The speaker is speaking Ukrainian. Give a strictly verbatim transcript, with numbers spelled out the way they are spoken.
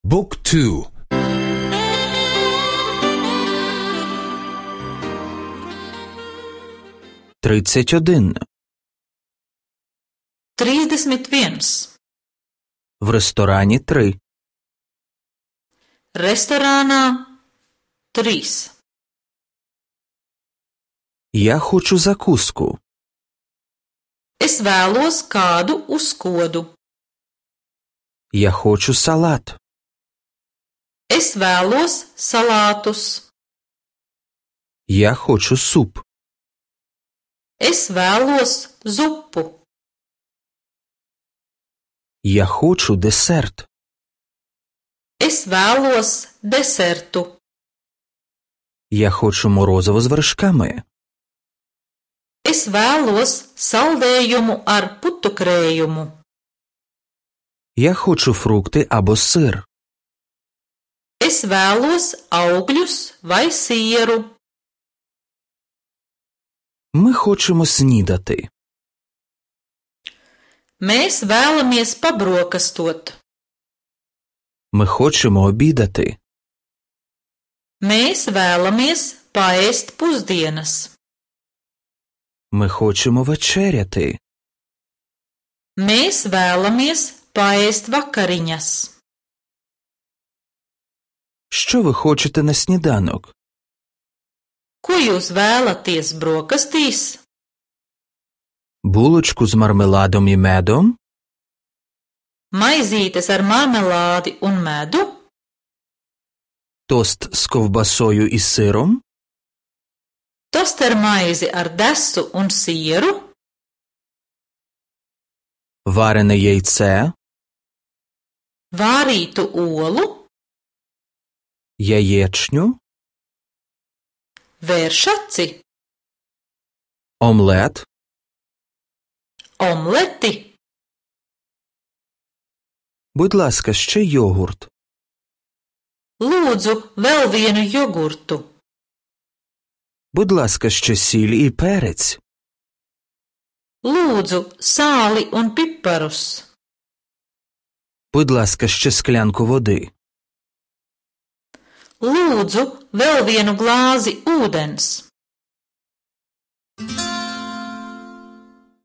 บุ๊กทู тридцять один. Тридцять viens. В ресторані три. Restorānā trīs. Я хочу закуску. Es vēlos kādu uzkodu. Я хочу салат. Es vēlos salātus. Я хочу суп. Es vēlos zupu. Я хочу десерт. Es vēlos desertu. Я хочу морозиво з вершками. Es vēlos saldējumu ar putukrējumu. Я хочу фрукти або сир. Es vēlos augļus vai sieru. Ми хочемо снідати. Mēs vēlamies pabrokastot. Ми хочемо обідати. Mēs vēlamies paēst pusdienas. Ми хочемо вечеряти. Mēs vēlamies paēst vakariņas. Що ви хочете на сніданок? Ko jūs vēlaties brokastīs? Булочку з мармеладом і медом? Maizītes ar marmelādi un medu? Тост з ковбасою і сиром? Tostermaizi ar desu un sieru? Варене яйце? Vārītu olu? Яєчню? Vēršaci? Омлет? Omleti? Будь ласка, ще йогурт. Lūdzu, vēl vienu jogurtu. Будь ласка, ще сіль і перець. Lūdzu, sāli un piparus. Будь ласка, ще склянку води. Lūdzu, vēl vienu glāzi ūdens.